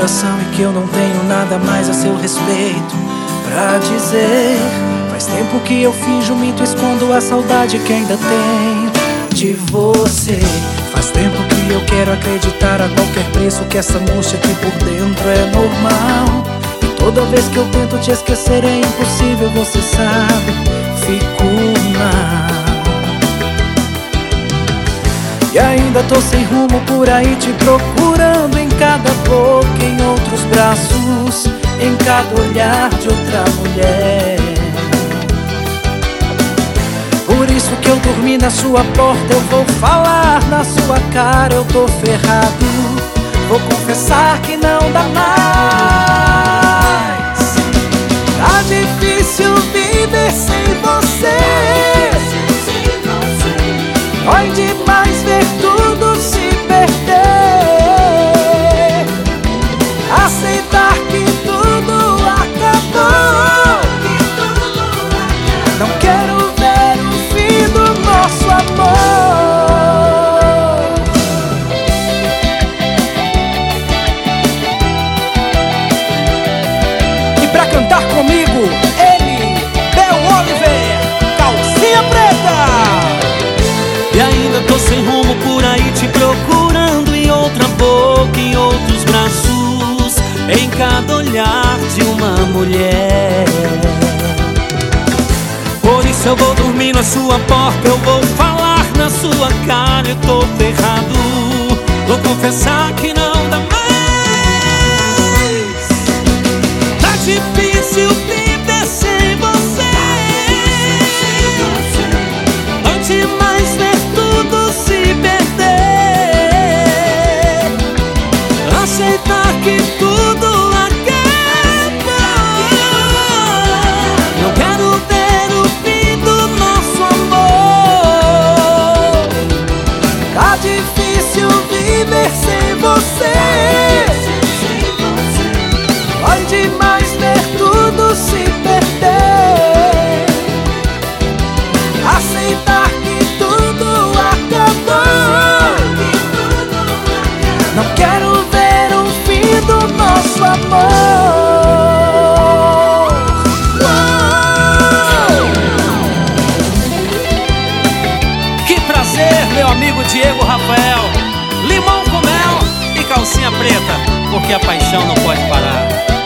coração e que eu não tenho nada mais a seu respeito pra dizer. Faz tempo que eu finjo, minto, escondo a saudade que ainda tenho de você. Faz tempo que eu quero acreditar a qualquer preço que essa angústia aqui por dentro é normal. E toda vez que eu tento te esquecer é impossível, você sabe, fico mal. E ainda tô sem rumo por aí te procurando, em cada boca, em outros braços, em cada olhar de outra mulher. Por isso que eu dormi na sua porta, eu vou falar na sua cara, eu tô ferrado. Vou confessar que não dá mais. Tá difícil viver sem você. Dói demais ver tudo se perder. Aceitar que tudo acabou. Não quero ver o fim do nosso amor. E pra cantar comigo, ele, Bel Oliver, calcinha preta. E ainda tô sem rumo por aí te procurando, em outra boca, em outros braços, em cada olhar de uma mulher. Por isso eu vou dormir na sua porta, eu vou falar na sua cara, eu tô ferrado. Vou confessar que não dá mais. Tá difícil viver sem você. Dói demais ver tudo se perder. Aceitar que tudo acaba. Não quero ver o fim do nosso amor. Tá difícil viver sem você. Dói demais ver tudo se perder. Aceitar que tudo acabou. Não quero ver o fim do nosso amor. Que prazer, meu amigo Diego Rafael. Limão com mel e calcinha preta, porque a paixão não pode parar.